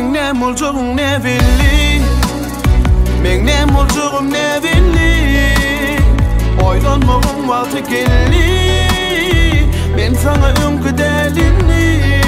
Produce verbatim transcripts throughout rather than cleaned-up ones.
Meňnem boljagyň ne belli, meňnem boljagyň ne belli. Oýlanmagyň wagty geldi, men sana öňküdälinni.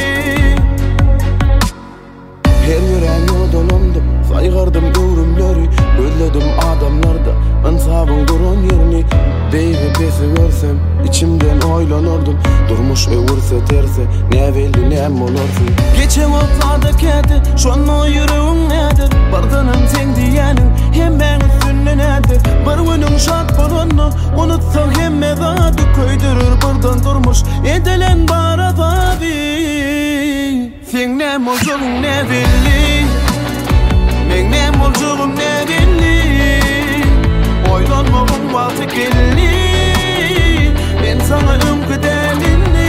Her ýürek ýodalandy, saýgardım öwrümleri, gözledim adamlarda ansabın duran yerini. Deyri besi görsem, içimden oýlanardym, durmuş öwürse terse, näweldi näme bolardy. Geçen otlada kädi, şonma ýüregiň nädir? Bardanam sen diýäniň, hemmeň üstünde nädir? Bir günüň şat bolany, unutsaň hemme zady köýdürür birden durmuş, edelen bara zady. Sen näme boljagyň ne belli, meňnem boljagyň ne belli. Oýlanmagyň wagty geldi, men sana öňküdälinni.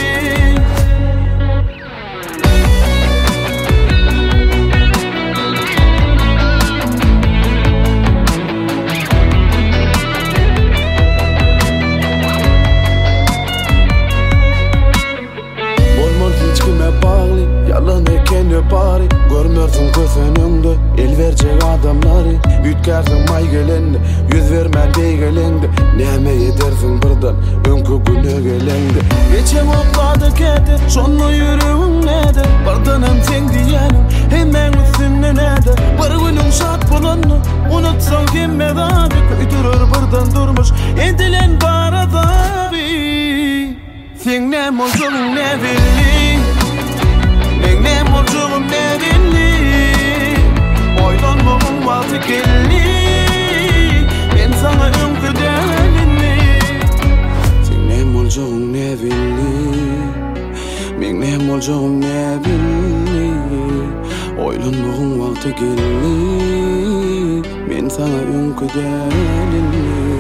Bolmaz hiç kime bagly, yalan eken ýopary. Görmüyorsun kösenüňde el berjek adamlary. Ütkersiň may gelende, yüz vermän beýgelende. Näme edersiň birden öňkü güne gelende. Geçen otlady kädi, şonma ýüregiň nädir? Bardanam sen diýäniň, hemmeň üstünde nädir? Bir günüň şat bolany, unutsaň hemme zady köýdürür birden durmuş, edilen bara zady. Sen näme boljagyň ne belli, meňnem boljagyň ne belli. Oýlanmagyň wagty geldi, men sana öňküdälinni. Sen näme boljagyň ne belli, meňnem boljagyň ne belli. Oýlanmagyň wagty geldi, men sana öňküdälinni.